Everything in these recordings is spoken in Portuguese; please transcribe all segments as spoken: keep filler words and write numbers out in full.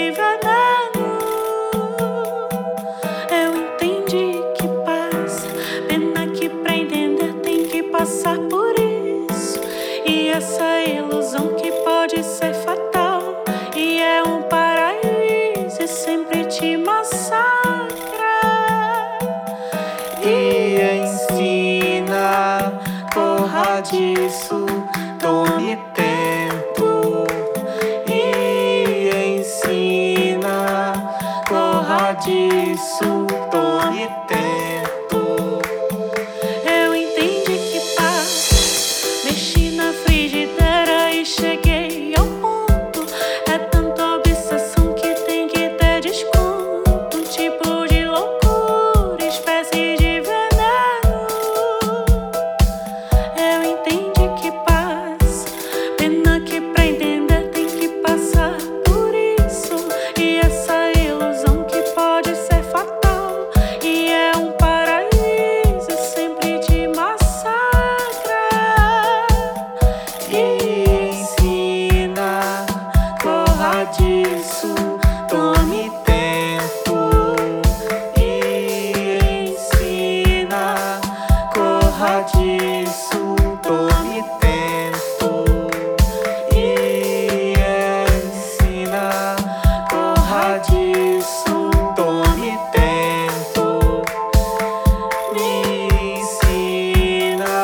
de veneno. Eu entendi que passa, pena que pra entender tem que passar por isso. E essa ilusão que pode ser fatal, e é um paraíso e sempre te massacra. E ensina, corra disso, tome tempo. E ensina, corra disso, tome tempo. Eu entendi que passa, mexi na frigideira e cheguei ao ponto. É tanta obsessão que tem que ter desconto. Um tipo de loucura, espécie de veneno. Eu entendi que passa, pena que pra entender tem que passar por isso. E essa ilusão que pode ser fatal, e é um paraíso e sempre te massacra. E ensina, corra disso, tome tempo. E ensina, corra disso, tome tempo. E ensina, corra disso, tome tempo. Me ensina.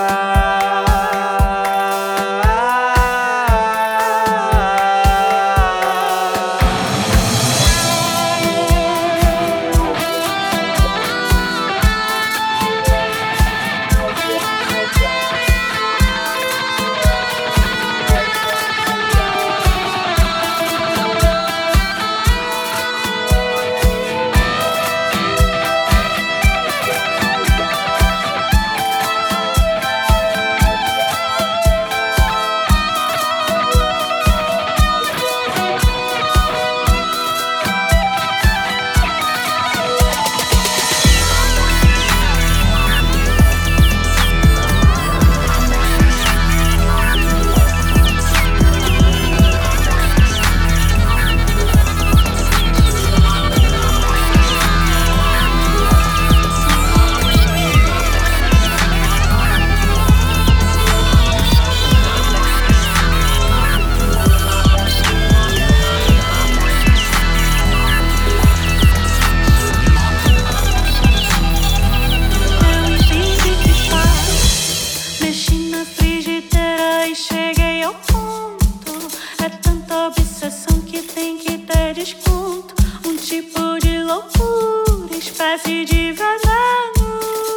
Eu entendi que passa, mexi na frigideira e cheguei ao ponto. É tanta obsessão que tem que ter desconto. Um tipo de loucura, espécie de veneno.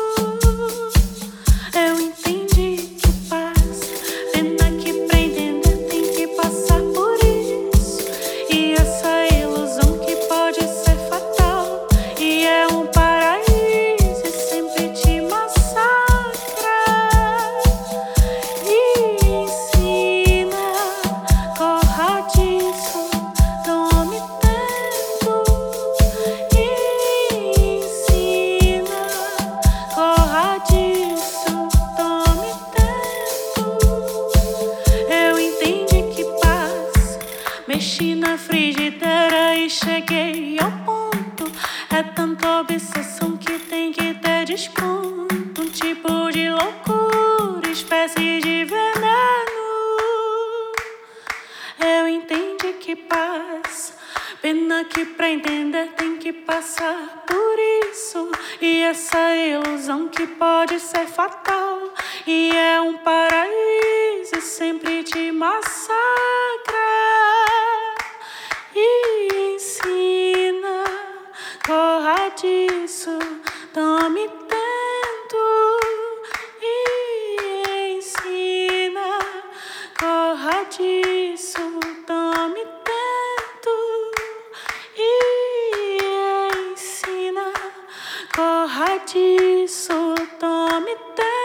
Eu entendi que passa, pena que pra entender tem que passar por isso. E essa ilusão que pode ser fatal, e é um paraíso e sempre te massacra. E ensina, corra disso, tome tempo. E ensina, corra disso, tome tempo. Eu entendi que passa, mexi na frigideira e cheguei ao ponto. É tanta obsessão que tem que ter desconto. Um tipo de loucura, espécie de veneno. Eu entendi que passa, pena que pra entender tem que passar por isso. E essa ilusão que pode ser fatal, e é um paraíso e sempre te massacra. E ensina, corra disso, tome tento. E ensina, corra disso, tome tento. E ensina, corra disso, tome tempo.